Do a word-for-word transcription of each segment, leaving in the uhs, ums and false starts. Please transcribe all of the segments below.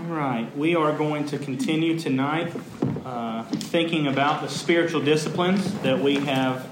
right, we are going to continue tonight uh, thinking about the spiritual disciplines that we have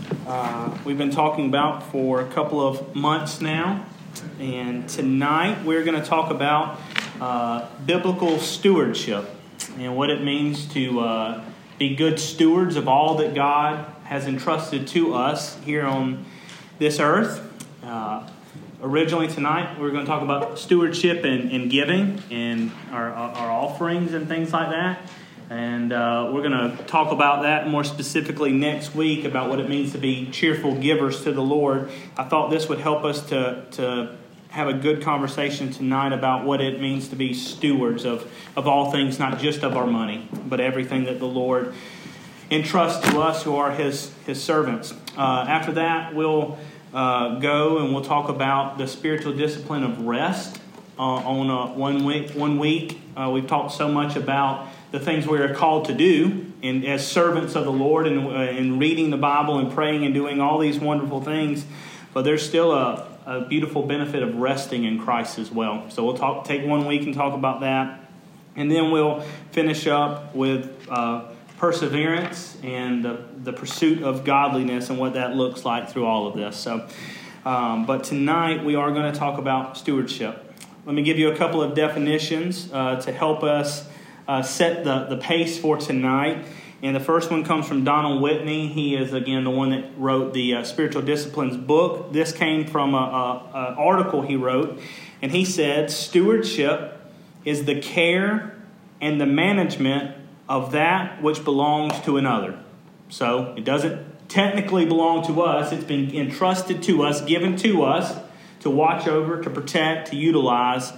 uh, we've been talking about for a couple of months now. And tonight we're going to talk about uh, biblical stewardship and what it means to uh, be good stewards of all that God has entrusted to us here on this earth. Uh, Originally tonight, we we're going to talk about stewardship and, and giving and our, our offerings and things like that. And uh, we're going to talk about that more specifically next week, about what it means to be cheerful givers to the Lord. I thought this would help us to, to have a good conversation tonight about what it means to be stewards of, of all things, not just of our money, but everything that the Lord entrusts to us who are His, his servants. Uh, after that, we'll... Uh, go and we'll talk about the spiritual discipline of rest uh, on uh, one week. One week, uh, we've talked so much about the things we are called to do, and as servants of the Lord, and, uh, and reading the Bible and praying and doing all these wonderful things. But there's still a, a beautiful benefit of resting in Christ as well. So we'll talk, take one week and talk about that, and then we'll finish up with Uh, perseverance and the, the pursuit of godliness and what that looks like through all of this. So, um, but tonight we are going to talk about stewardship. Let me give you a couple of definitions uh, to help us uh, set the, the pace for tonight. And the first one comes from Donald Whitney. He is, again, the one that wrote the uh, Spiritual Disciplines book. This came from an article he wrote. And he said, stewardship is the care and the management of that which belongs to another. So it doesn't technically belong to us. It's been entrusted to us, given to us to watch over, to protect, to utilize,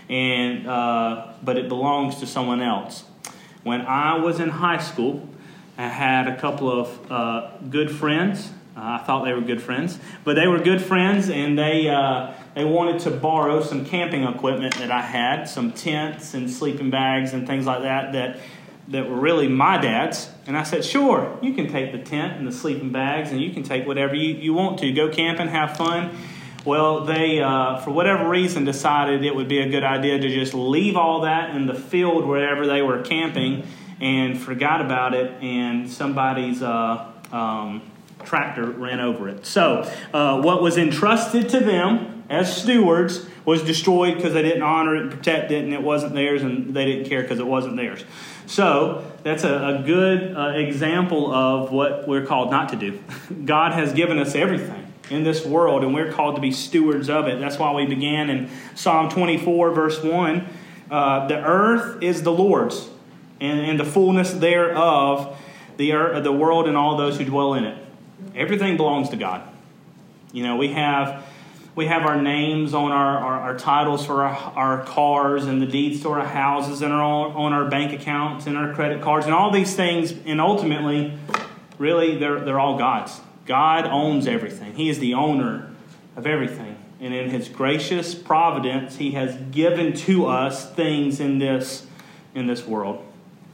and uh, but it belongs to someone else. When I was in high school, I had a couple of uh, good friends. Uh, I thought they were good friends, but they were good friends, and they uh, they wanted to borrow some camping equipment that I had, some tents and sleeping bags and things like that that. that were really my dad's. And I said, sure, you can take the tent and the sleeping bags and you can take whatever you, you want to. Go camping, have fun. Well, they, uh, for whatever reason, decided it would be a good idea to just leave all that in the field wherever they were camping and forgot about it, and somebody's uh, um, tractor ran over it. So uh, what was entrusted to them as stewards was destroyed because they didn't honor it and protect it, and it wasn't theirs, and they didn't care because it wasn't theirs. So that's a, a good uh, example of what we're called not to do. God has given us everything in this world, and we're called to be stewards of it. That's why we began in Psalm twenty-four, verse one. Uh, the earth is the Lord's, and, and the fullness thereof, the earth, the world and all those who dwell in it. Everything belongs to God. You know, we have... We have our names on our, our, our titles for our, our cars, and the deeds to our houses, and our, on our bank accounts and our credit cards and all these things. And ultimately, really, they're, they're all God's. God owns everything. He is the owner of everything. And in His gracious providence, He has given to us things in this, in this world.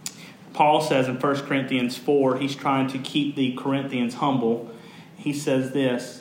Paul says in First Corinthians four, he's trying to keep the Corinthians humble. He says this,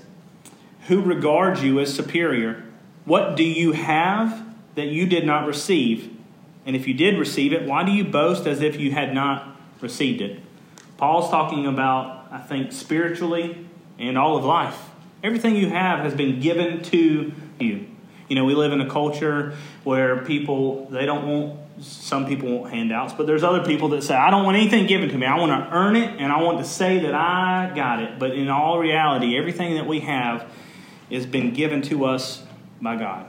who regards you as superior? What do you have that you did not receive? And if you did receive it, why do you boast as if you had not received it? Paul's talking about, I think, spiritually and all of life. Everything you have has been given to you. You know, we live in a culture where people, they don't want, some people want handouts, but there's other people that say, I don't want anything given to me. I want to earn it, and I want to say that I got it. But in all reality, everything that we have has been given to us by God.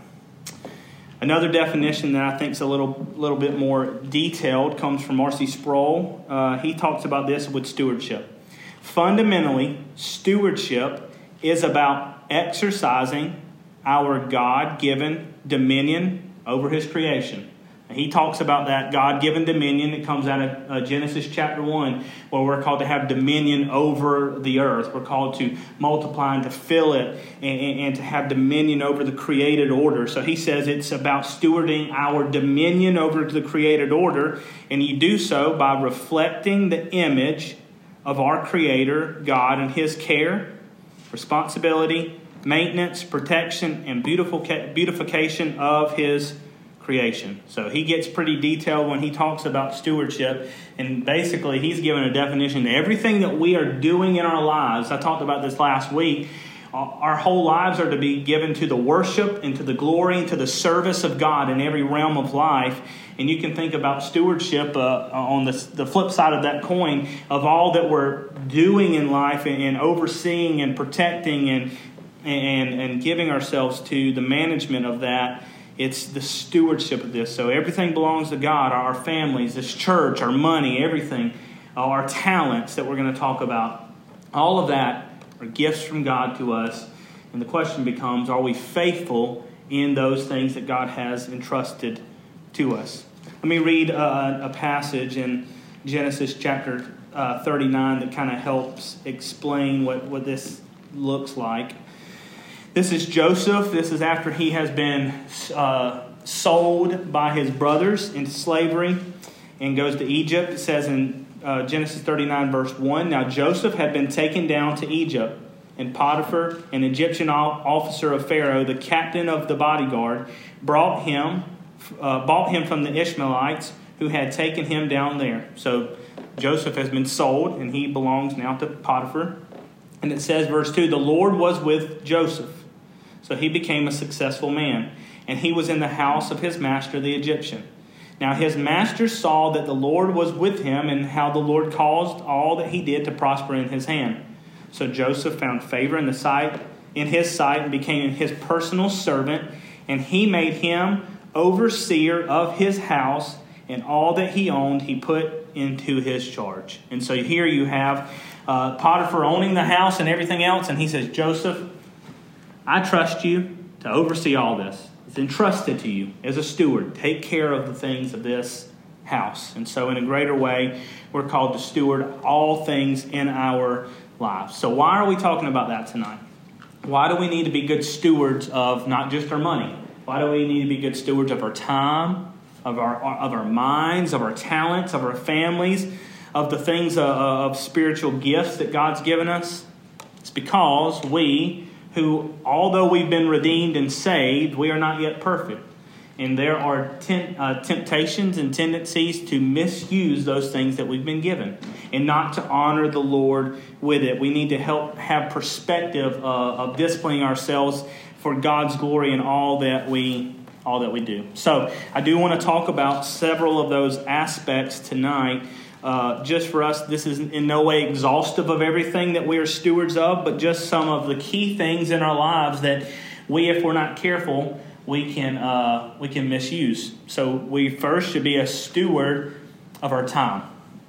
Another definition that I think is a little little bit more detailed comes from R C Sproul. Uh, he talks about this with stewardship. Fundamentally, stewardship is about exercising our God-given dominion over His creation. He talks about that God-given dominion. It comes out of uh, Genesis chapter one, where we're called to have dominion over the earth. We're called to multiply and to fill it, and, and, and to have dominion over the created order. So he says it's about stewarding our dominion over the created order, and you do so by reflecting the image of our Creator, God, and His care, responsibility, maintenance, protection, and beautiful beautification of His creation. So he gets pretty detailed when he talks about stewardship, and basically he's given a definition to everything that we are doing in our lives. I talked about this last week. Our whole lives are to be given to the worship and to the glory and to the service of God in every realm of life. And you can think about stewardship uh, on the, the flip side of that coin, of all that we're doing in life and, and overseeing and protecting and, and, and giving ourselves to the management of that. It's the stewardship of this. So everything belongs to God, our families, this church, our money, everything, our talents that we're going to talk about. All of that are gifts from God to us. And the question becomes, are we faithful in those things that God has entrusted to us? Let me read a, a passage in Genesis chapter uh, thirty-nine that kind of helps explain what, what this looks like. This is Joseph. This is after he has been uh, sold by his brothers into slavery and goes to Egypt. It says in uh, Genesis thirty-nine, verse one, "Now Joseph had been taken down to Egypt, and Potiphar, an Egyptian officer of Pharaoh, the captain of the bodyguard, brought him, uh, bought him from the Ishmaelites who had taken him down there." So Joseph has been sold, and he belongs now to Potiphar. And it says, verse two, "The Lord was with Joseph, so he became a successful man, and he was in the house of his master, the Egyptian. Now his master saw that the Lord was with him, and how the Lord caused all that he did to prosper in his hand. So Joseph found favor in the sight, in his sight, and became his personal servant, and he made him overseer of his house, and all that he owned he put into his charge." And so here you have uh, Potiphar owning the house and everything else, and he says, "Joseph, I trust you to oversee all this. It's entrusted to you as a steward. Take care of the things of this house." And so in a greater way, we're called to steward all things in our lives. So why are we talking about that tonight? Why do we need to be good stewards of not just our money? Why do we need to be good stewards of our time, of our of our minds, of our talents, of our families, of the things of, of spiritual gifts that God's given us? It's because we, who, although we've been redeemed and saved, we are not yet perfect. And there are ten, uh, temptations and tendencies to misuse those things that we've been given and not to honor the Lord with it. We need to help have perspective uh, of disciplining ourselves for God's glory in all that we all that we do. So I do want to talk about several of those aspects tonight. Uh, just for us, this is in no way exhaustive of everything that we are stewards of, but just some of the key things in our lives that we, if we're not careful, we can uh, we can misuse. So we first should be a steward of our time.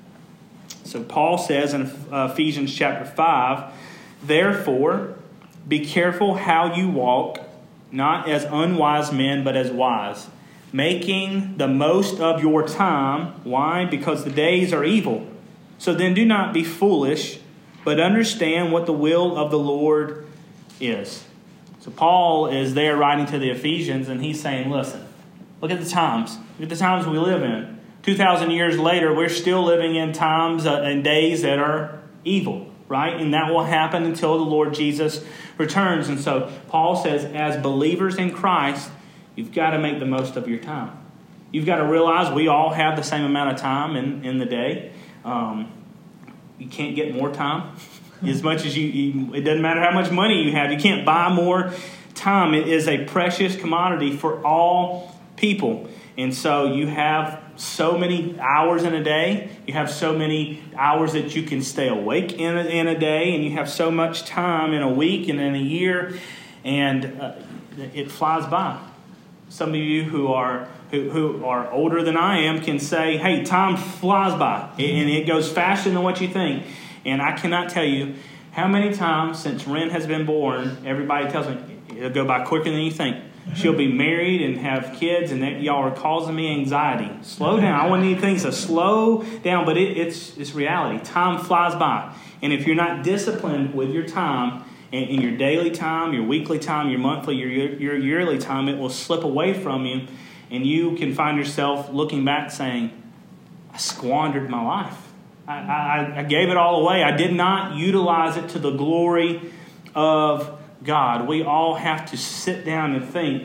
So Paul says in Ephesians chapter five, "Therefore, be careful how you walk, not as unwise men, but as wise, making the most of your time." Why? "Because the days are evil. So then do not be foolish, but understand what the will of the Lord is." So Paul is there writing to the Ephesians, and he's saying, listen, look at the times. Look at the times we live in. two thousand years later, we're still living in times and days that are evil, right? And that will happen until the Lord Jesus returns. And so Paul says, as believers in Christ, you've got to make the most of your time. You've got to realize we all have the same amount of time in, in the day. Um, you can't get more time. As much as you, you, it doesn't matter how much money you have. You can't buy more time. It is a precious commodity for all people. And so you have so many hours in a day. You have so many hours that you can stay awake in a, in a day. And you have so much time in a week and in a year. And uh, it flies by. Some of you who are who, who are older than I am can say, hey, time flies by. And it goes faster than what you think. And I cannot tell you how many times since Ren has been born, everybody tells me it'll go by quicker than you think. She'll be married and have kids, and that, y'all are causing me anxiety. Slow down. I want need things to slow down, but it, it's it's reality. Time flies by. And if you're not disciplined with your time, in, in your daily time, your weekly time, your monthly, your, your yearly time, it will slip away from you, and you can find yourself looking back saying, I squandered my life. I, I, I gave it all away. I did not utilize it to the glory of God. We all have to sit down and think,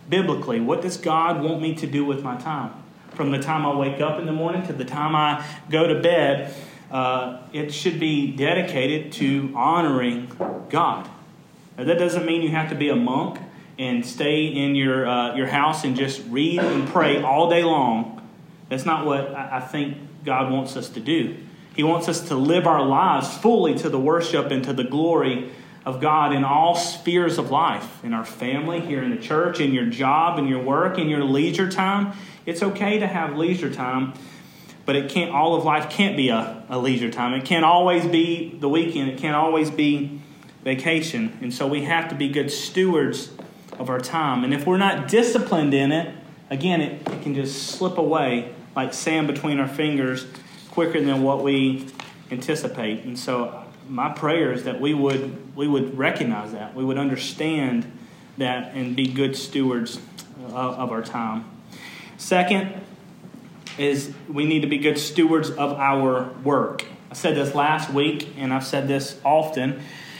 biblically. What does God want me to do with my time? From the time I wake up in the morning to the time I go to bed, uh, it should be dedicated to honoring God. Now, that doesn't mean you have to be a monk and stay in your uh, your house and just read and pray all day long. That's not what I think God wants us to do. He wants us to live our lives fully to the worship and to the glory of God in all spheres of life. In our family, here in the church, in your job, in your work, in your leisure time. It's okay to have leisure time, but it can't. All of life can't be a, a leisure time. It can't always be the weekend. It can't always be vacation. And so we have to be good stewards of our time. And if we're not disciplined in it, again, it, it can just slip away like sand between our fingers quicker than what we anticipate. And so my prayer is that we would we would recognize that. We would understand that and be good stewards of, of our time. Second is we need to be good stewards of our work. I said this last week, and I've said this often.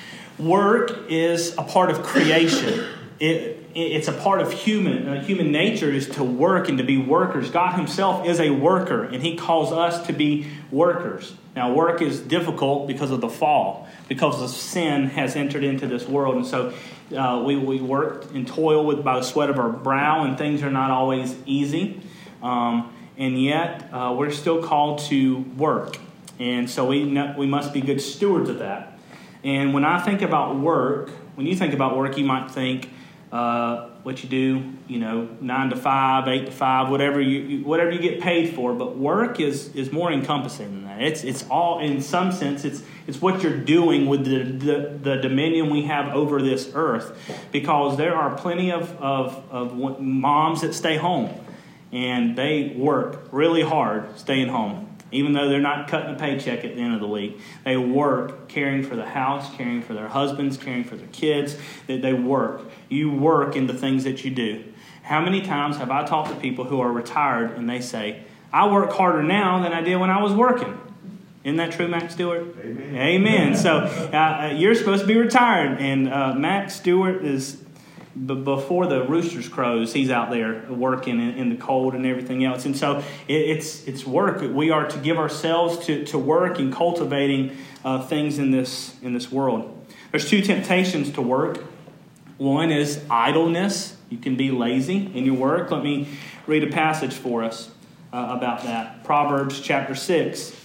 Work is a part of creation. It, it's a part of human uh, human nature is to work and to be workers. God himself is a worker, and he calls us to be workers. Now, work is difficult because of the fall, because the sin has entered into this world. And so uh, we, we work and toil with by the sweat of our brow, and things are not always easy. Um, and yet, uh, we're still called to work. And so we know, we must be good stewards of that. And when I think about work, when you think about work, you might think, Uh, what you do, you know, nine to five, eight to five, whatever you, you whatever you get paid for. But work is is more encompassing than that. It's it's all in some sense. It's it's what you're doing with the the, the dominion we have over this earth, because there are plenty of, of of moms that stay home and they work really hard staying home. Even though they're not cutting a paycheck at the end of the week, they work caring for the house, caring for their husbands, caring for their kids. That they work. You work in the things that you do. How many times have I talked to people who are retired and they say, I work harder now than I did when I was working? Isn't that true, Max Stewart? Amen. Amen. So uh, you're supposed to be retired, and uh, Max Stewart is... But before the roosters crows, he's out there working in, in the cold and everything else. And so it, it's it's work. We are to give ourselves to, to work and cultivating uh, things in this in this world. There's two temptations to work. One is idleness. You can be lazy in your work. Let me read a passage for us uh, about that. Proverbs chapter six.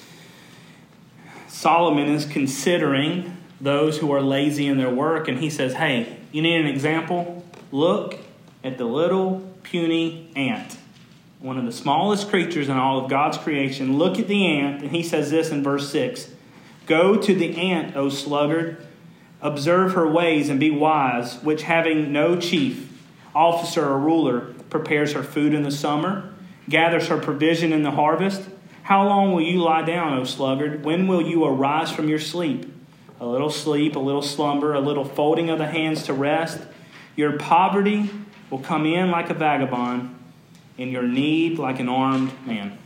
Solomon is considering those who are lazy in their work, and he says, hey, you need an example? Look at the little puny ant, one of the smallest creatures in all of God's creation. Look at the ant, and he says this in verse six. Go to the ant, O sluggard, observe her ways and be wise, which having no chief, officer or ruler, prepares her food in the summer, gathers her provision in the harvest. How long will you lie down, O sluggard? When will you arise from your sleep? A little sleep, a little slumber, a little folding of the hands to rest. Your poverty will come in like a vagabond, and your need like an armed man.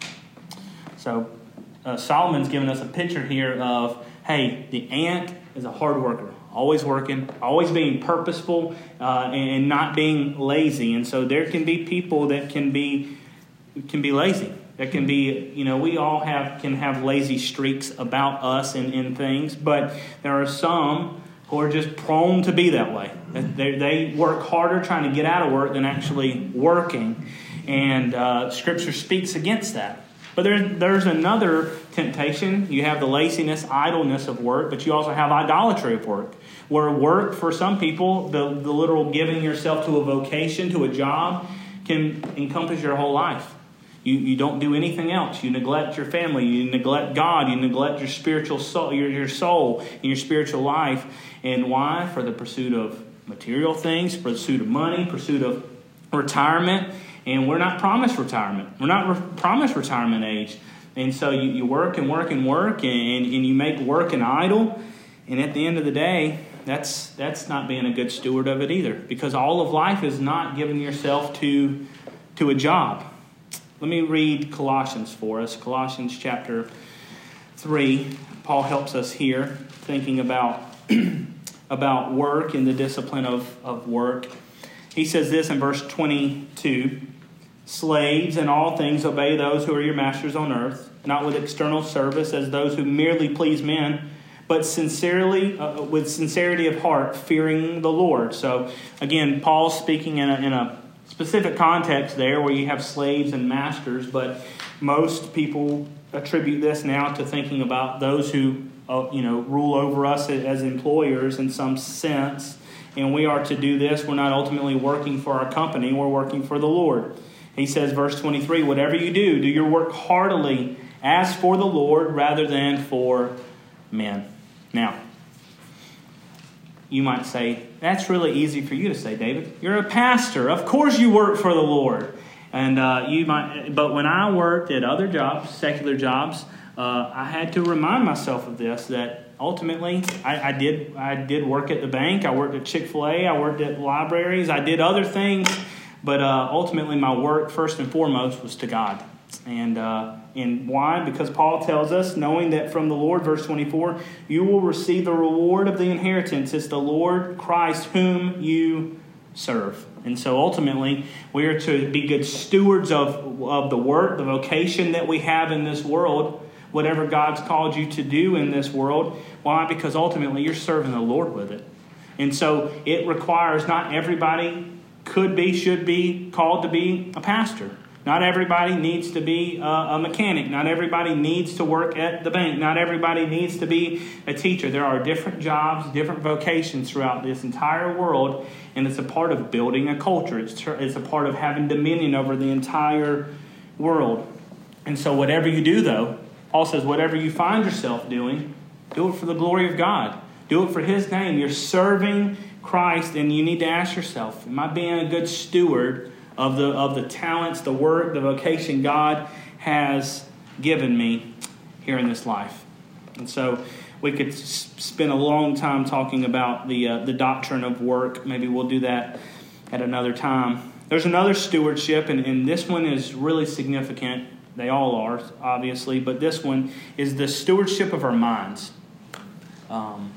So uh, Solomon's giving us a picture here of, hey, the ant is a hard worker, always working, always being purposeful, uh, and not being lazy. And so there can be people that can be can be lazy. That can be, you know, we all have can have lazy streaks about us in, in things, but there are some who are just prone to be that way. They, they work harder trying to get out of work than actually working, and uh, Scripture speaks against that. But there, there's another temptation. You have the laziness, idleness of work, but you also have idolatry of work, where work for some people, the, the literal giving yourself to a vocation, to a job, can encompass your whole life. You you don't do anything else. You neglect your family. You neglect God. You neglect your spiritual soul, your, your soul and your spiritual life. And why? For the pursuit of material things, pursuit of money, pursuit of retirement. And we're not promised retirement. We're not re- promised retirement age. And so you, you work and work and work, and, and you make work an idol. And at the end of the day, that's that's not being a good steward of it either. Because all of life is not giving yourself to to a job. Let me read Colossians for us. Colossians chapter three. Paul helps us here thinking about, about work and the discipline of, of work. He says this in verse twenty-two. Slaves, in all things obey those who are your masters on earth, not with external service as those who merely please men, but sincerely, uh, with sincerity of heart, fearing the Lord. So again, Paul's speaking in a, in a specific context there where you have slaves and masters, but most people attribute this now to thinking about those who uh, you know rule over us as employers in some sense. And we are to do this. We're not ultimately working for our company. We're working for the Lord. He says, verse twenty-three, whatever you do, do your work heartily as for the Lord rather than for men. Now, you might say, that's really easy for you to say, David. You're a pastor. Of course you work for the Lord. And uh, you might, but when I worked at other jobs, secular jobs, uh, I had to remind myself of this, that ultimately I, I did I did work at the bank. I worked at Chick-fil-A. I worked at libraries. I did other things. But uh, ultimately, my work, first and foremost, was to God. And uh, and why? Because Paul tells us, knowing that from the Lord, verse twenty-four, you will receive the reward of the inheritance. It's the Lord Christ whom you serve. And so ultimately, we are to be good stewards of, of the work, the vocation that we have in this world, whatever God's called you to do in this world. Why? Because ultimately, you're serving the Lord with it. And so it requires not everybody could be, should be called to be a pastor. Not everybody needs to be a, a mechanic. Not everybody needs to work at the bank. Not everybody needs to be a teacher. There are different jobs, different vocations throughout this entire world, and it's a part of building a culture. It's, it's a part of having dominion over the entire world. And so whatever you do, though, Paul says, whatever you find yourself doing, do it for the glory of God. Do it for His name. You're serving Christ, and you need to ask yourself, am I being a good steward of the of the talents, the work, the vocation God has given me here in this life? And so we could s- spend a long time talking about the uh, the doctrine of work. Maybe we'll do that at another time. There's another stewardship, and, and this one is really significant. They all are, obviously, but this one is the stewardship of our minds. Um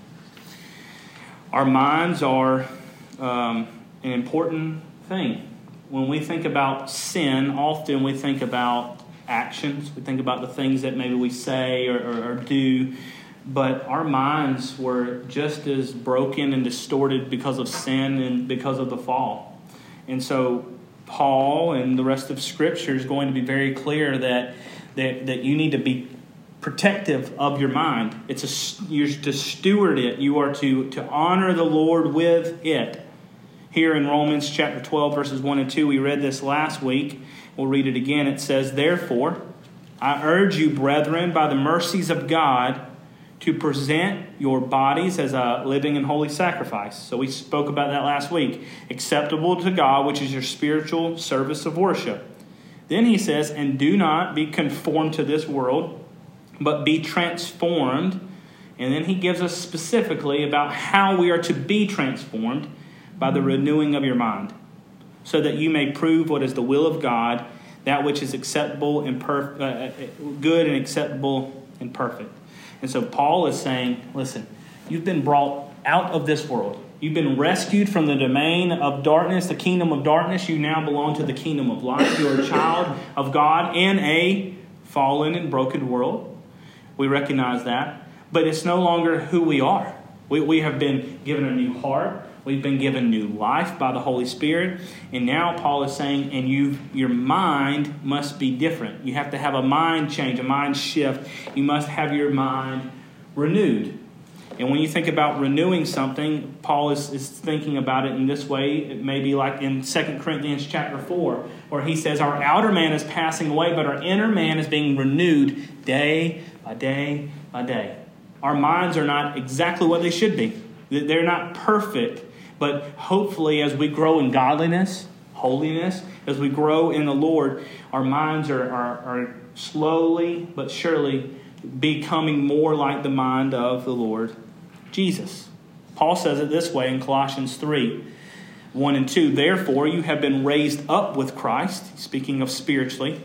Our minds are um, an important thing. When we think about sin, often we think about actions. We think about the things that maybe we say or, or, or do. But our minds were just as broken and distorted because of sin and because of the fall. And so Paul and the rest of Scripture is going to be very clear that that, that you need to be protective of your mind. It's a, you're to steward it. You are to, to honor the Lord with it. Here in Romans chapter twelve, verses one and two, we read this last week. We'll read it again. It says, therefore, I urge you, brethren, by the mercies of God, to present your bodies as a living and holy sacrifice. So we spoke about that last week. Acceptable to God, which is your spiritual service of worship. Then he says, and do not be conformed to this world, but be transformed. And then he gives us specifically about how we are to be transformed by the renewing of your mind, so that you may prove what is the will of God, that which is acceptable and perf- uh, good and acceptable and perfect. And so Paul is saying, listen, you've been brought out of this world. You've been rescued from the domain of darkness, the kingdom of darkness. You now belong to the kingdom of light. You're a child of God in a fallen and broken world. We recognize that. But it's no longer who we are. We, we have been given a new heart. We've been given new life by the Holy Spirit. And now Paul is saying, and you, your mind must be different. You have to have a mind change, a mind shift. You must have your mind renewed. And when you think about renewing something, Paul is, is thinking about it in this way. It may be like in Second Corinthians chapter four, where he says, our outer man is passing away, but our inner man is being renewed day by day by day. Our minds are not exactly what they should be. They're not perfect, but hopefully as we grow in godliness, holiness, as we grow in the Lord, our minds are, are, are slowly but surely becoming more like the mind of the Lord Jesus. Paul says it this way in Colossians three, one and two. Therefore, you have been raised up with Christ, speaking of spiritually.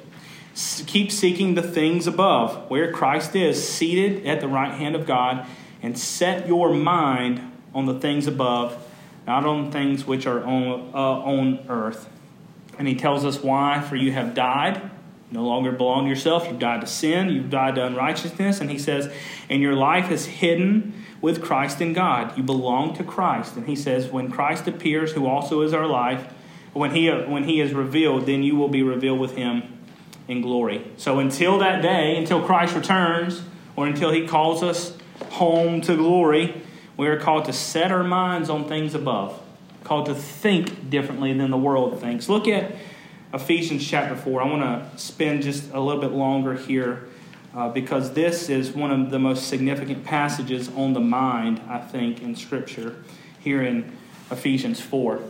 Keep seeking the things above, where Christ is, seated at the right hand of God, and set your mind on the things above, not on things which are on, uh, on earth. And he tells us why. For you have died, no longer belong to yourself. You've died to sin. You've died to unrighteousness. And he says, and your life is hidden with Christ in God. You belong to Christ. And he says, when Christ appears, who also is our life, when he when he is revealed, then you will be revealed with him in glory. So until that day, until Christ returns, or until he calls us home to glory, we are called to set our minds on things above, called to think differently than the world thinks. Look at Ephesians chapter four. I want to spend just a little bit longer here uh, because this is one of the most significant passages on the mind, I think, in Scripture here in Ephesians four.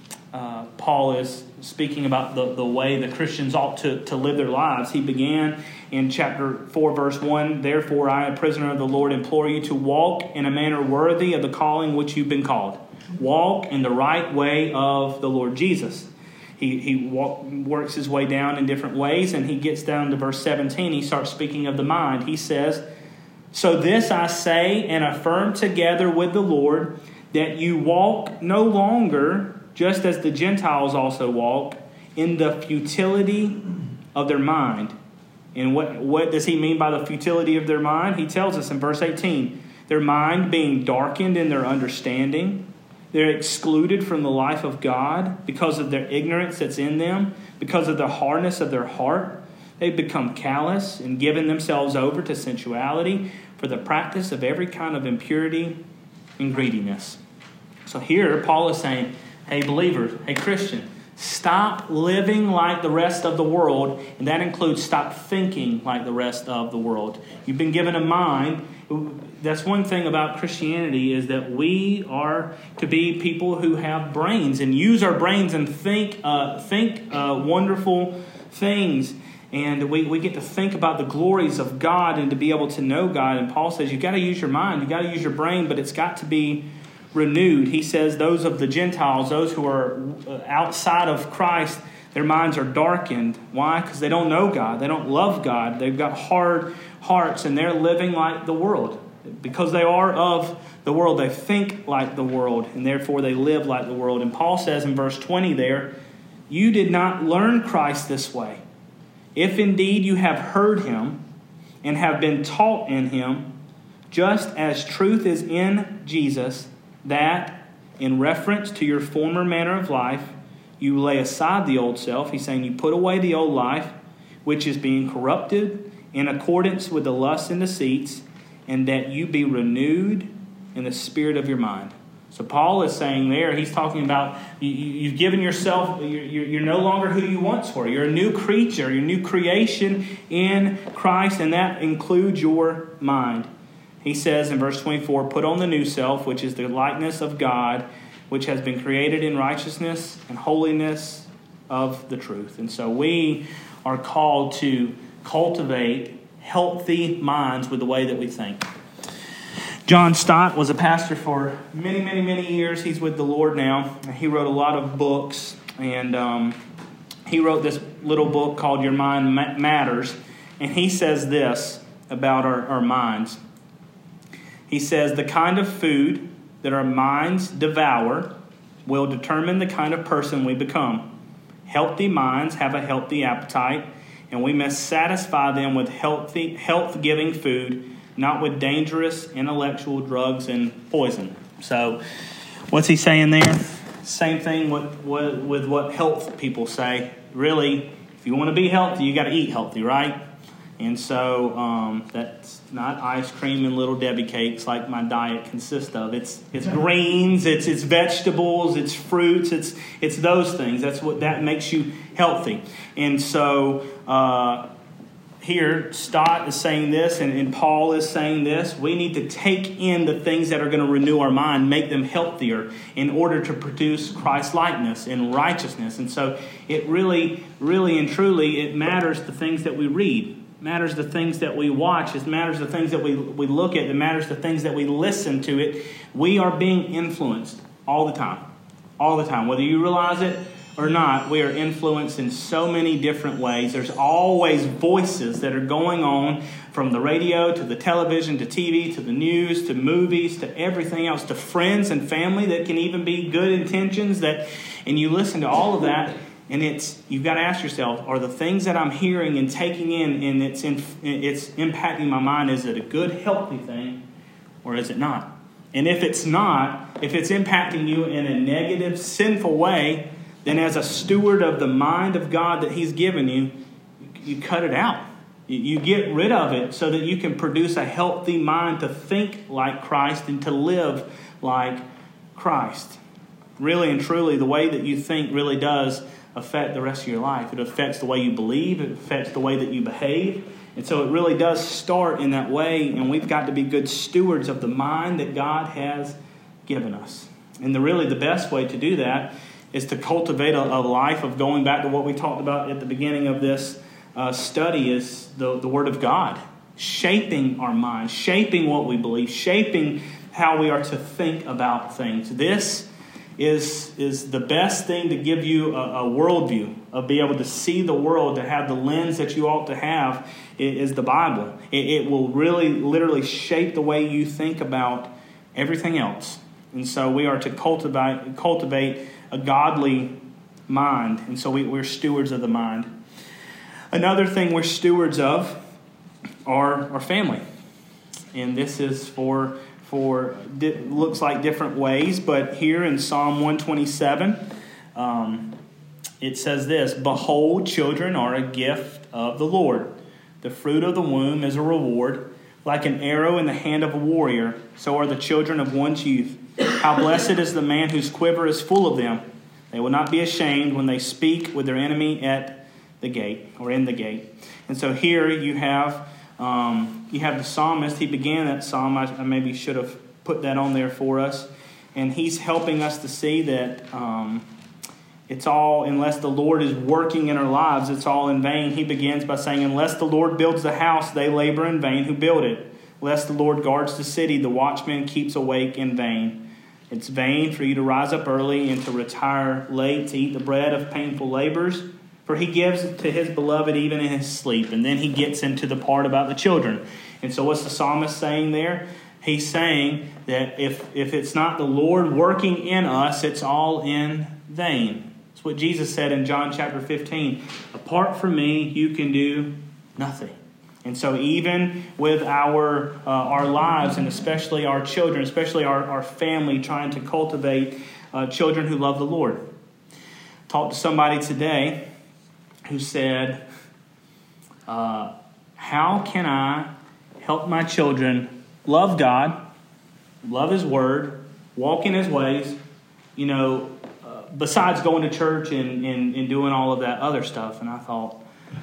Uh, Paul is speaking about the, the way the Christians ought to, to live their lives. He began in chapter four, verse one, therefore I, a prisoner of the Lord, implore you to walk in a manner worthy of the calling which you've been called. Walk in the right way of the Lord Jesus. He, he walk, works his way down in different ways, and he gets down to verse seventeen. He starts speaking of the mind. He says, so this I say and affirm together with the Lord, that you walk no longer just as the Gentiles also walk, in the futility of their mind. And what, what does he mean by the futility of their mind? He tells us in verse eighteen, their mind being darkened in their understanding. They're excluded from the life of God because of their ignorance that's in them, because of the hardness of their heart. They've become callous and given themselves over to sensuality for the practice of every kind of impurity and greediness. So here Paul is saying, hey, believers, hey, Christian, stop living like the rest of the world, and that includes stop thinking like the rest of the world. You've been given a mind. That's one thing about Christianity, is that we are to be people who have brains and use our brains and think uh, think uh, wonderful things. And we, we get to think about the glories of God and to be able to know God. And Paul says you've got to use your mind, you've got to use your brain, but it's got to be renewed. He says those of the Gentiles, those who are outside of Christ, their minds are darkened. Why? Because they don't know God. They don't love God. They've got hard hearts, and they're living like the world. Because they are of the world, they think like the world, and therefore they live like the world. And Paul says in verse twenty there, you did not learn Christ this way. If indeed you have heard him and have been taught in him, just as truth is in Jesus, that in reference to your former manner of life, you lay aside the old self. He's saying you put away the old life, which is being corrupted in accordance with the lusts and deceits, and that you be renewed in the spirit of your mind. So Paul is saying there, he's talking about you, you've given yourself, you're, you're no longer who you once were. You're a new creature, you're a new creation in Christ, and that includes your mind. He says in verse twenty-four, put on the new self, which is the likeness of God, which has been created in righteousness and holiness of the truth. And so we are called to cultivate healthy minds with the way that we think. John Stott was a pastor for many, many, many years. He's with the Lord now. He wrote a lot of books, and um, he wrote this little book called Your Mind Matters. And he says this about our, our minds. He says, the kind of food that our minds devour will determine the kind of person we become. Healthy minds have a healthy appetite, and we must satisfy them with healthy, health-giving food, not with dangerous intellectual drugs and poison. So what's he saying there? Same thing with, with, with what health people say. Really, if you want to be healthy, you got to eat healthy, right? And so um, that's not ice cream and Little Debbie cakes like my diet consists of. It's it's greens, it's it's vegetables, it's fruits, it's it's those things. That's what that makes you healthy. And so uh, here Stott is saying this, and, and Paul is saying this. We need to take in the things that are going to renew our mind, make them healthier in order to produce Christ-likeness and righteousness. And so it really, really and truly, it matters the things that we read. Matters the things that we watch. It matters the things that we, we look at. It matters the things that we listen to it. We are being influenced all the time. All the time. Whether you realize it or not, we are influenced in so many different ways. There's always voices that are going on, from the radio to the television to T V to the news to movies to everything else, to friends and family that can even be good intentions. That, and you listen to all of that, and it's you've got to ask yourself: are the things that I'm hearing and taking in, and it's in, it's impacting my mind, is it a good, healthy thing, or is it not? And if it's not, if it's impacting you in a negative, sinful way, then as a steward of the mind of God that He's given you, you cut it out. You get rid of it so that you can produce a healthy mind to think like Christ and to live like Christ. Really and truly, the way that you think really does affect the rest of your life. It affects the way you believe. It affects the way that you behave. And so it really does start in that way, and we've got to be good stewards of the mind that God has given us. And the really the best way to do that is to cultivate a, a life of going back to what we talked about at the beginning of this uh, study, is the, the Word of God, shaping our minds, shaping what we believe, shaping how we are to think about things. This is, is the best thing to give you a, a worldview, of be able to see the world, to have the lens that you ought to have, is the Bible. It, it will really, literally shape the way you think about everything else. And so we are to cultivate cultivate a godly mind. And so we, we're stewards of the mind. Another thing we're stewards of are our family. And this is for, for di- looks like different ways. But here in Psalm one twenty-seven, um, it says this: "Behold, children are a gift of the Lord. The fruit of the womb is a reward. Like an arrow in the hand of a warrior, so are the children of one's youth. How blessed is the man whose quiver is full of them. They will not be ashamed when they speak with their enemy at the gate," or in the gate. And so here you have um, you have the psalmist. He began that psalm. I, I maybe should have put that on there for us. And he's helping us to see that um, it's all, unless the Lord is working in our lives, it's all in vain. He begins by saying, "Unless the Lord builds the house, they labor in vain who build it. Lest the Lord guards the city, the watchman keeps awake in vain. It's vain for you to rise up early and to retire late to eat the bread of painful labors, for He gives to His beloved even in his sleep." And then he gets into the part about the children. And so what's the psalmist saying there? He's saying that if, if it's not the Lord working in us, it's all in vain. It's what Jesus said in John chapter fifteen. "Apart from me, you can do nothing." And so even with our uh, our lives, and especially our children, especially our, our family, trying to cultivate uh, children who love the Lord. Talked to somebody today who said, uh, how can I help my children love God, love His Word, walk in His ways, you know, uh, besides going to church and, and, and doing all of that other stuff? And I thought,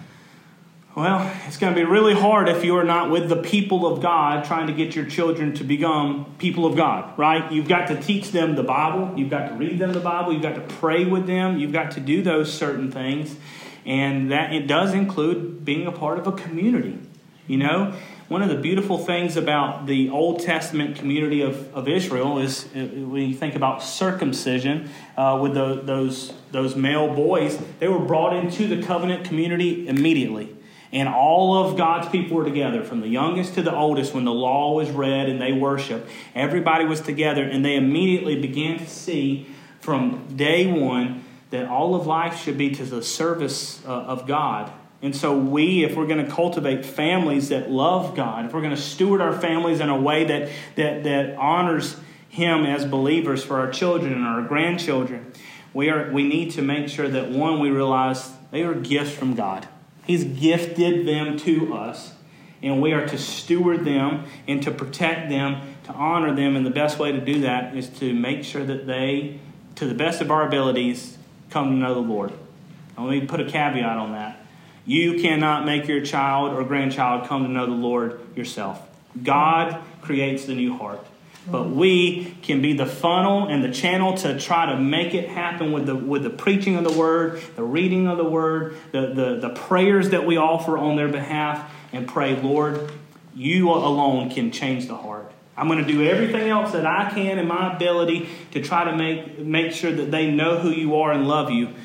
well, it's going to be really hard if you're not with the people of God trying to get your children to become people of God, right? You've got to teach them the Bible. You've got to read them the Bible. You've got to pray with them. You've got to do those certain things. And that it does include being a part of a community. You know, one of the beautiful things about the Old Testament community of, of Israel is when you think about circumcision uh, with the, those, those male boys, they were brought into the covenant community immediately. And all of God's people were together, from the youngest to the oldest, when the law was read and they worshiped. Everybody was together, and they immediately began to see from day one that all of life should be to the service uh, of God. And so we, if we're going to cultivate families that love God, if we're going to steward our families in a way that, that, that honors Him as believers for our children and our grandchildren, we are we need to make sure that, one, we realize they are gifts from God. He's gifted them to us, and we are to steward them and to protect them, to honor them. And the best way to do that is to make sure that they, to the best of our abilities, come to know the Lord. Let me put a caveat on that. You cannot make your child or grandchild come to know the Lord yourself. God creates the new heart. But we can be the funnel and the channel to try to make it happen with the with the preaching of the Word, the reading of the Word, the, the, the prayers that we offer on their behalf, and pray, Lord, you alone can change the heart. I'm going to do everything else that I can in my ability to try to make, make sure that they know who you are and love you.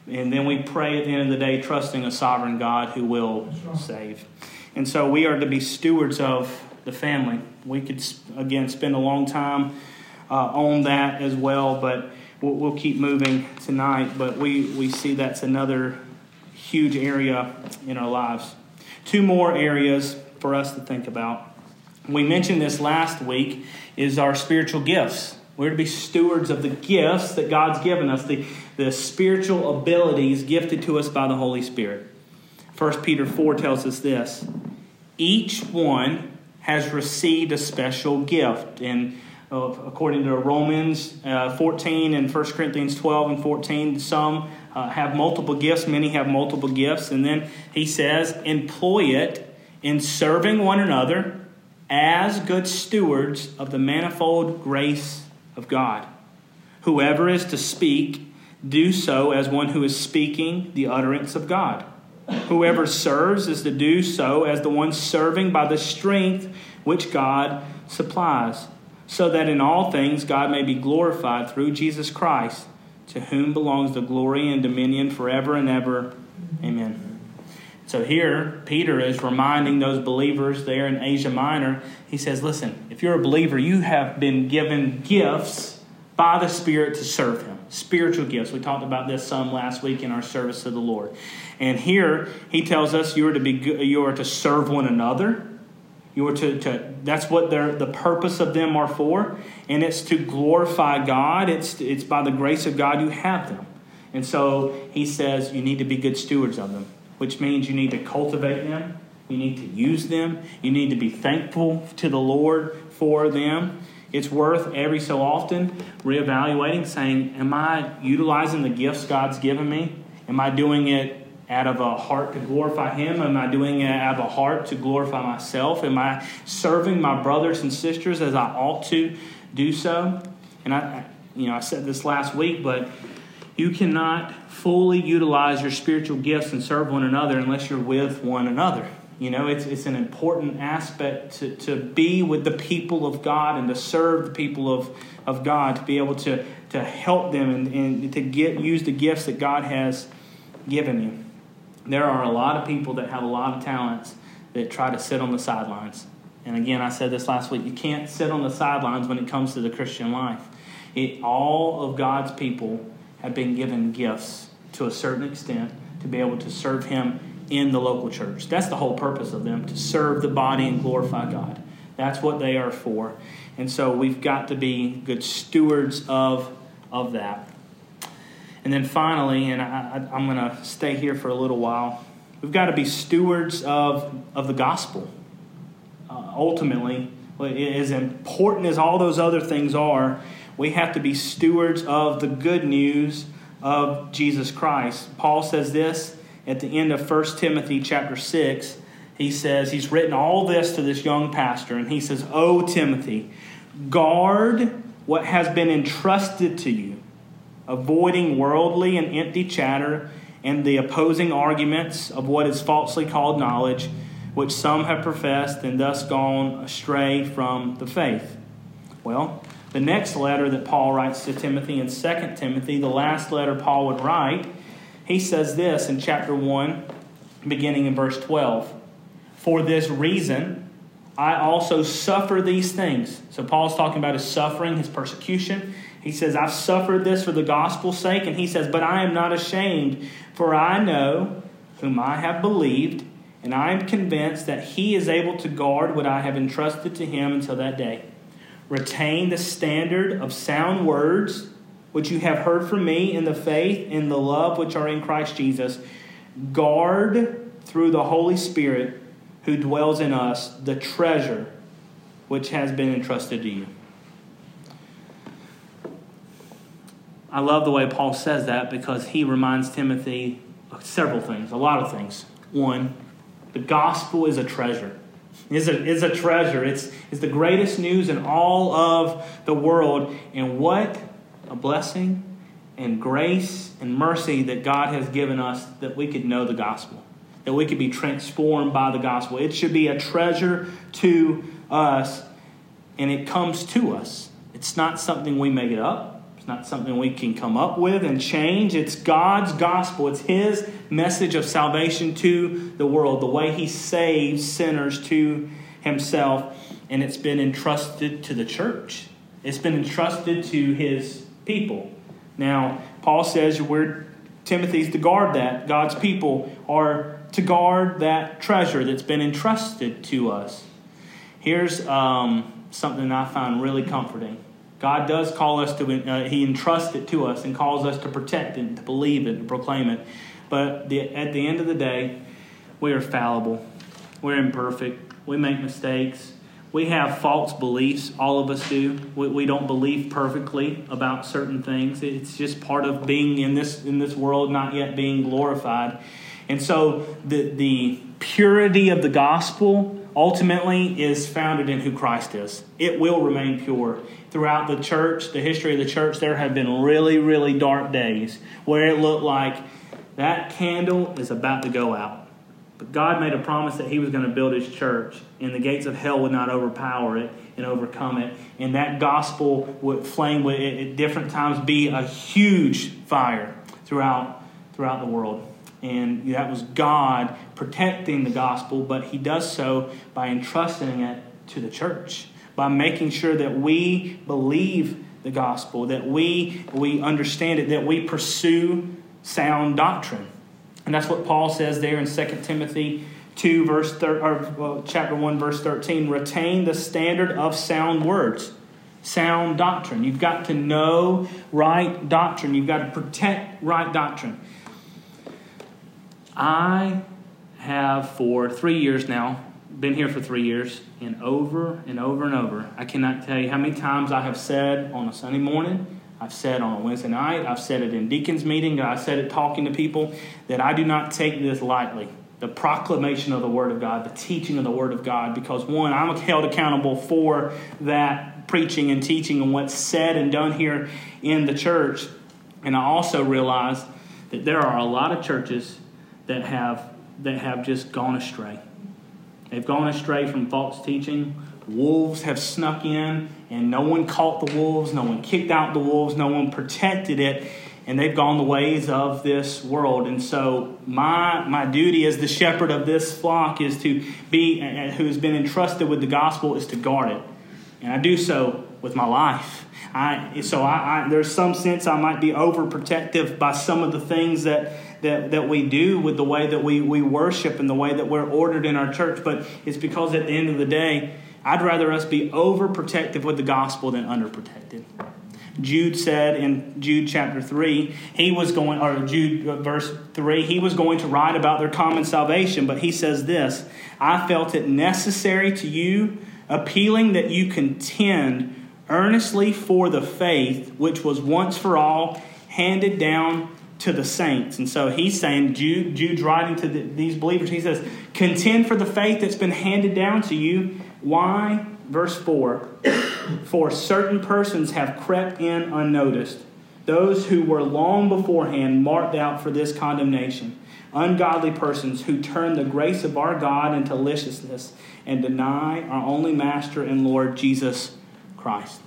And then we pray at the end of the day, trusting a sovereign God who will save. And so we are to be stewards of the family. We could, again, spend a long time uh, on that as well, but we'll, we'll keep moving tonight. But we, we see that's another huge area in our lives. Two more areas for us to think about. We mentioned this last week, is our spiritual gifts. We're to be stewards of the gifts that God's given us, the, the spiritual abilities gifted to us by the Holy Spirit. First Peter four tells us this: each one has received a special gift. And uh, according to Romans uh, fourteen and First Corinthians twelve and fourteen, some uh, have multiple gifts, many have multiple gifts. And then he says, employ it in serving one another as good stewards of the manifold grace of God. Whoever is to speak, do so as one who is speaking the utterance of God. Whoever serves is to do so as the one serving by the strength which God supplies, so that in all things God may be glorified through Jesus Christ, to whom belongs the glory and dominion forever and ever. Amen. So here, Peter is reminding those believers there in Asia Minor. He says, listen, if you're a believer, you have been given gifts by the Spirit to serve Him. Spiritual gifts. We talked about this some last week in our service to the Lord. And here, he tells us you are to be, you are to serve one another. You are to, to that's what they're, the purpose of them are for. And it's to glorify God. It's, it's by the grace of God you have them. And so he says you need to be good stewards of them, which means you need to cultivate them. You need to use them. You need to be thankful to the Lord for them. It's worth every so often reevaluating, saying, am I utilizing the gifts God's given me? Am I doing it out of a heart to glorify Him? Am I doing it out of a heart to glorify myself? Am I serving my brothers and sisters as I ought to do so? And I, you know, I said this last week, but you cannot fully utilize your spiritual gifts and serve one another unless you're with one another. You know, it's it's an important aspect to, to be with the people of God and to serve the people of, of God, to be able to, to help them and, and to get use the gifts that God has given you. There are a lot of people that have a lot of talents that try to sit on the sidelines. And again, I said this last week, you can't sit on the sidelines when it comes to the Christian life. It, all of God's people have been given gifts to a certain extent to be able to serve Him in the local church. That's the whole purpose of them, to serve the body and glorify God. That's what they are for. And so we've got to be good stewards of, of that. And then finally, and I, I, I'm going to stay here for a little while, we've got to be stewards of, of the gospel. Uh, ultimately, as important as all those other things are, we have to be stewards of the good news of Jesus Christ. Paul says this at the end of First Timothy chapter six. He says, he's written all this to this young pastor, and he says, "O Timothy, guard what has been entrusted to you, avoiding worldly and empty chatter and the opposing arguments of what is falsely called knowledge, which some have professed and thus gone astray from the faith." Well, the next letter that Paul writes to Timothy in Second Timothy, the last letter Paul would write, he says this in chapter one, beginning in verse twelve. "For this reason, I also suffer these things." So Paul's talking about his suffering, his persecution. He says, "I've suffered this for the gospel's sake." And he says, "But I am not ashamed, for I know whom I have believed, and I am convinced that He is able to guard what I have entrusted to Him until that day. Retain the standard of sound words, which you have heard from me in the faith and the love which are in Christ Jesus. Guard through the Holy Spirit who dwells in us the treasure which has been entrusted to you." I love the way Paul says that, because he reminds Timothy of several things, a lot of things. One, the gospel is a treasure. It's a, it's a treasure. It's, it's the greatest news in all of the world. And what a blessing and grace and mercy that God has given us, that we could know the gospel, that we could be transformed by the gospel. It should be a treasure to us, and it comes to us. It's not something we make it up. It's not something we can come up with and change. It's God's gospel. It's His message of salvation to the world, the way He saves sinners to Himself. And it's been entrusted to the church. It's been entrusted to His people. Now, Paul says we're Timothy's to guard that. God's people are to guard that treasure that's been entrusted to us. Here's um, something I find really comforting. God does call us to, uh, He entrusts it to us and calls us to protect it, to believe it, to proclaim it. But the, at the end of the day, we are fallible. We're imperfect. We make mistakes. We have false beliefs. All of us do. We, we don't believe perfectly about certain things. It's just part of being in this in this world, not yet being glorified. And so the the purity of the gospel ultimately is founded in who Christ is. It will remain pure. Throughout the church, the history of the church, there have been really, really dark days where it looked like that candle is about to go out. But God made a promise that He was going to build His church, and the gates of hell would not overpower it and overcome it. And that gospel would flame would at different times be a huge fire throughout throughout the world. And that was God protecting the gospel, but He does so by entrusting it to the church, by making sure that we believe the gospel, that we we understand it, that we pursue sound doctrine. And that's what Paul says there in Second Timothy two, verse thir- or well, chapter one, verse thirteen. Retain the standard of sound words, sound doctrine. You've got to know right doctrine. You've got to protect right doctrine. I have for three years now been here for three years, and over and over and over, I cannot tell you how many times I have said on a Sunday morning, I've said on a Wednesday night, I've said it in deacons meeting, I've said it talking to people, that I do not take this lightly. The proclamation of the Word of God, the teaching of the Word of God, because one, I'm held accountable for that preaching and teaching and what's said and done here in the church. And I also realize that there are a lot of churches that have that have just gone astray. They've gone astray from false teaching. Wolves have snuck in, and no one caught the wolves. No one kicked out the wolves. No one protected it. And they've gone the ways of this world. And so my my duty as the shepherd of this flock is to be, who has been entrusted with the gospel, is to guard it. And I do so with my life. I so I, I there's some sense I might be overprotective by some of the things that that that we do with the way that we, we worship and the way that we're ordered in our church. But it's because at the end of the day, I'd rather us be overprotective with the gospel than underprotected. Jude said in Jude chapter three, he was going, or Jude verse three, he was going to write about their common salvation, but he says this: I felt it necessary to you, appealing that you contend earnestly for the faith which was once for all handed down to the saints. And so he's saying, Jude, Jude's writing to the, these believers, he says, contend for the faith that's been handed down to you. Why? Verse four, for certain persons have crept in unnoticed, those who were long beforehand marked out for this condemnation, ungodly persons who turn the grace of our God into licentiousness and deny our only Master and Lord Jesus Christ.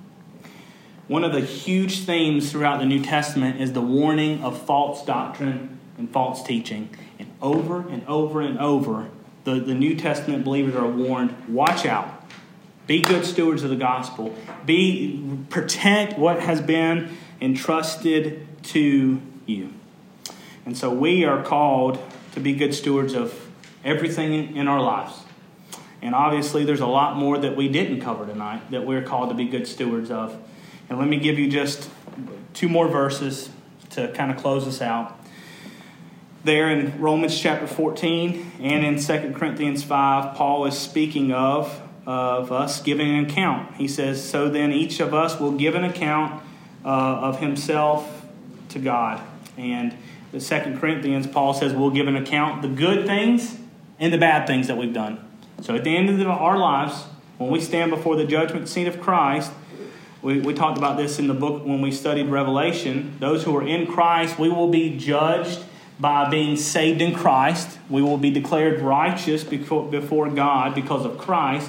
One of the huge themes throughout the New Testament is the warning of false doctrine and false teaching. And over and over and over, the, the New Testament believers are warned, watch out. Be good stewards of the gospel. Be protect what has been entrusted to you. And so we are called to be good stewards of everything in our lives. And obviously there's a lot more that we didn't cover tonight that we're called to be good stewards of. And let me give you just two more verses to kind of close us out. There in Romans chapter fourteen and in Second Corinthians five, Paul is speaking of, of us giving an account. He says, so then each of us will give an account uh, of himself to God. And the Second Corinthians, Paul says we'll give an account the good things and the bad things that we've done. So at the end of the, our lives, when we stand before the judgment seat of Christ, we, we talked about this in the book when we studied Revelation. Those who are in Christ, we will be judged by being saved in Christ. We will be declared righteous before, before God because of Christ.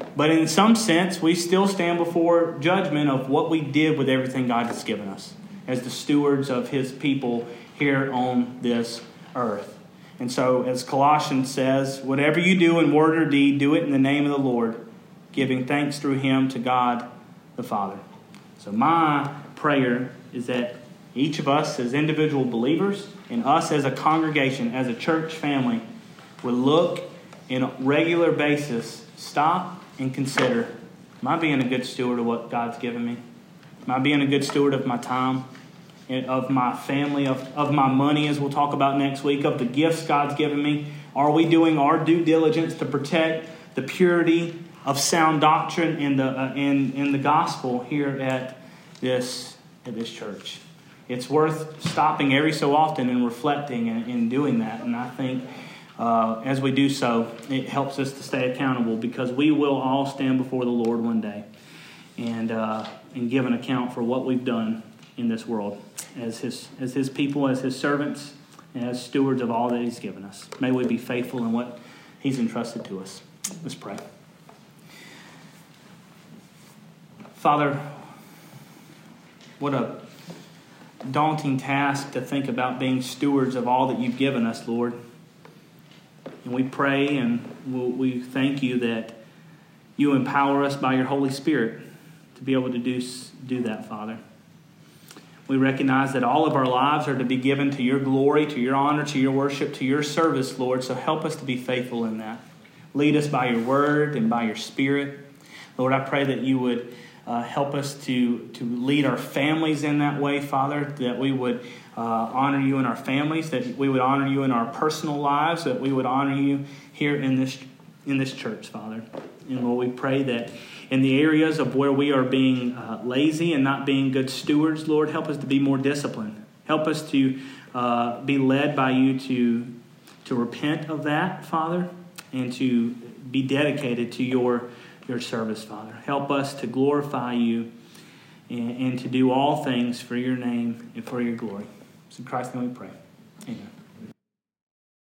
But in some sense, we still stand before judgment of what we did with everything God has given us as the stewards of His people here on this earth. And so, as Colossians says, whatever you do in word or deed, do it in the name of the Lord, giving thanks through Him to God the Father. So my prayer is that each of us as individual believers and us as a congregation, as a church family, would look in a regular basis, stop and consider, am I being a good steward of what God's given me? Am I being a good steward of my time, of my family, of, of my money, as we'll talk about next week, of the gifts God's given me? Are we doing our due diligence to protect the purity of sound doctrine in the uh, in in the gospel here at this at this church? It's worth stopping every so often and reflecting and, and doing that. And I think uh, as we do so, it helps us to stay accountable, because we will all stand before the Lord one day and uh, and give an account for what we've done in this world as His as His people, as His servants, and as stewards of all that He's given us. May we be faithful in what He's entrusted to us. Let's pray. Father, what a daunting task to think about being stewards of all that You've given us, Lord. And we pray and we thank You that You empower us by Your Holy Spirit to be able to do, do that, Father. We recognize that all of our lives are to be given to Your glory, to Your honor, to Your worship, to Your service, Lord. So help us to be faithful in that. Lead us by Your word and by Your Spirit. Lord, I pray that You would Uh, help us to, to lead our families in that way, Father, that we would uh, honor You in our families, that we would honor You in our personal lives, that we would honor You here in this in this church, Father. And Lord, we pray that in the areas of where we are being uh, lazy and not being good stewards, Lord, help us to be more disciplined. Help us to uh, be led by You to, to repent of that, Father, and to be dedicated to Your Your service, Father. Help us to glorify You and, and to do all things for Your name and for Your glory. It's in Christ's name we pray. Amen.